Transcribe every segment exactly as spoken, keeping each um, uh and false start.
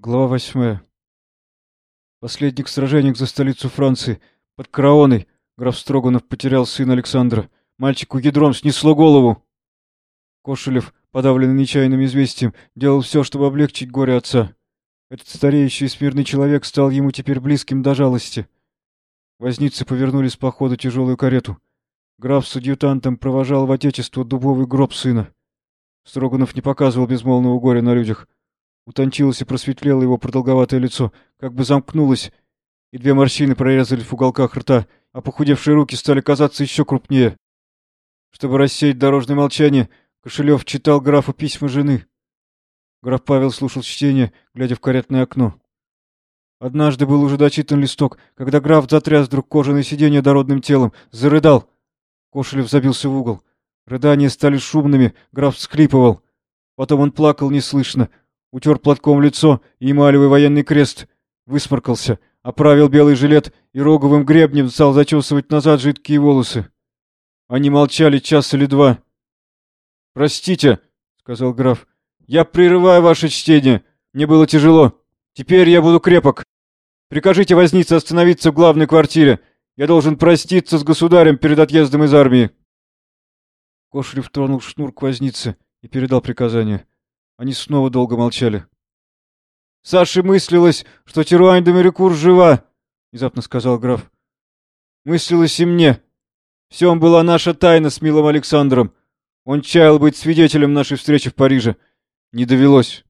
Глава восьмая. Последних сражениях за столицу Франции, под Краоной, граф Строганов потерял сына Александра. Мальчику ядром снесло голову. Кошелев, подавленный нечаянным известием, делал все, чтобы облегчить горе отца. Этот стареющий и смирный человек стал ему теперь близким до жалости. Возницы повернули с похода тяжелую карету. Граф с адъютантом провожал в отечество дубовый гроб сына. Строганов не показывал безмолвного горя на людях. Утончилось и просветлело его продолговатое лицо, как бы замкнулось, и две морщины прорезались в уголках рта, а похудевшие руки стали казаться еще крупнее. Чтобы рассеять дорожное молчание, Кошелев читал графу письма жены. Граф Павел слушал чтение, глядя в каретное окно. Однажды был уже дочитан листок, когда граф затряс вдруг кожаное сиденье дородным телом, зарыдал. Кошелев забился в угол. Рыдания стали шумными, граф всхлипывал. Потом он плакал неслышно, утер платком лицо и эмалевый военный крест, высморкался, оправил белый жилет и роговым гребнем стал зачесывать назад жидкие волосы. Они молчали час или два. — Простите, — сказал граф, — я прерываю ваше чтение. Мне было тяжело. Теперь я буду крепок. Прикажите вознице остановиться в главной квартире. Я должен проститься с государем перед отъездом из армии. Кошелев тронул шнур к вознице и передал приказание. Они снова долго молчали. — Саше мыслилось, что Теруань де Мерикур жива, — внезапно сказал граф. — Мыслилось и мне. В сём была наша тайна с милым Александром. Он чаял быть свидетелем нашей встречи в Париже. Не довелось.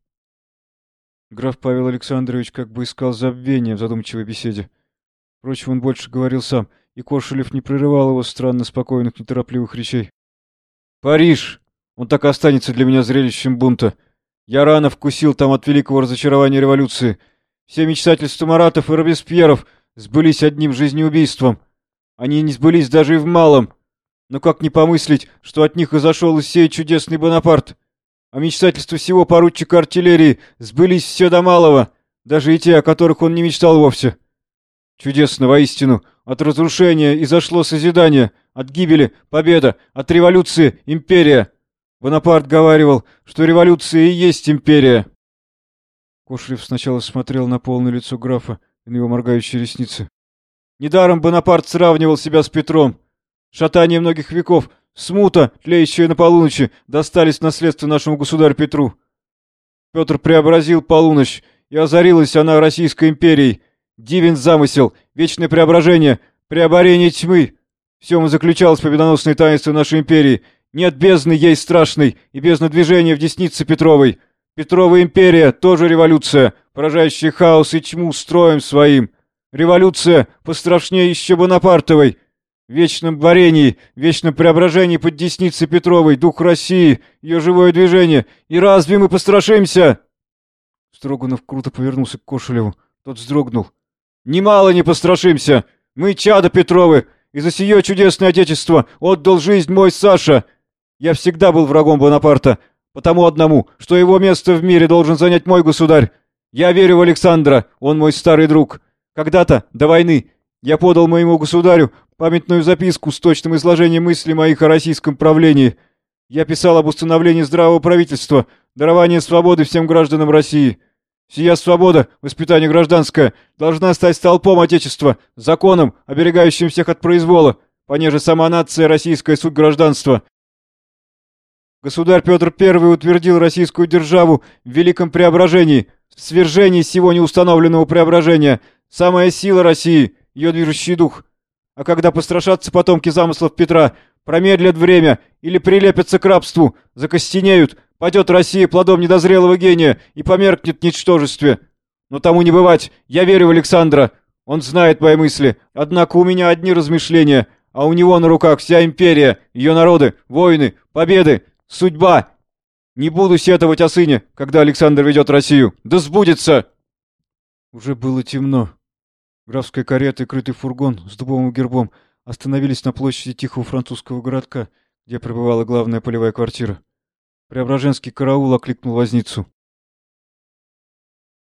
Граф Павел Александрович как бы искал забвения в задумчивой беседе. Впрочем, он больше говорил сам, и Кошелев не прерывал его странно спокойных, неторопливых речей. «Париж! Он так и останется для меня зрелищем бунта. Я рано вкусил там от великого разочарования революции. Все мечтательства Маратов и Робеспьеров сбылись одним жизнеубийством. Они не сбылись даже и в малом. Но как не помыслить, что от них и зашел из сей чудесный Бонапарт? А мечтательства всего поручика артиллерии сбылись все до малого, даже и те, о которых он не мечтал вовсе. Чудесно, воистину, от разрушения изошло созидание, от гибели — победа, от революции — империя. Бонапарт говаривал, что революция и есть империя. Кошелев сначала смотрел на полное лицо графа и на его моргающие ресницы. Недаром Бонапарт сравнивал себя с Петром. Шатание многих веков, смута, тлеющая на полуночи, достались в наследство нашему государю Петру. Петр преобразил полуночь, и озарилась она Российской империей. Дивен замысел, вечное преображение, преоборение тьмы. В сём и заключалось победоносное таинство нашей империи. Нет бездны ей страшной, и бездна движения в деснице Петровой. Петрова империя — тоже революция, поражающая хаос и тьму строем своим. Революция пострашнее еще Бонапартовой. В вечном борении, в вечном преображении под десницей Петровой дух России, ее живое движение. И разве мы пострашимся? Строганов круто повернулся к Кошелеву. Тот вздрогнул. Немало не пострашимся. Мы чада Петровы, и за сие чудесное отечество отдал жизнь мой Саша. Я всегда был врагом Бонапарта, потому одному, что его место в мире должен занять мой государь. Я верю в Александра, он мой старый друг. Когда-то, до войны, я подал моему государю памятную записку с точным изложением мыслей моих о российском правлении. Я писал об установлении здравого правительства, даровании свободы всем гражданам России. Сия свобода, воспитание гражданское, должна стать столпом Отечества, законом, оберегающим всех от произвола, понеже сама нация российская суть гражданства. Государь Петр Первый утвердил российскую державу в великом преображении, в свержении сего неустановленного преображения, самая сила России, ее движущий дух. А когда пострашатся потомки замыслов Петра, промедлят время или прилепятся к рабству, закостенеют, падет Россия плодом недозрелого гения и померкнет в ничтожестве. Но тому не бывать, я верю в Александра. Он знает мои мысли, однако у меня одни размышления, а у него на руках вся империя, ее народы, войны, победы, судьба. Не буду сетовать о сыне, когда Александр ведет Россию. Да сбудется!» Уже было темно. Графская карета и крытый фургон с дубовым гербом остановились на площади тихого французского городка, где пребывала главная полевая квартира. Преображенский караул окликнул возницу.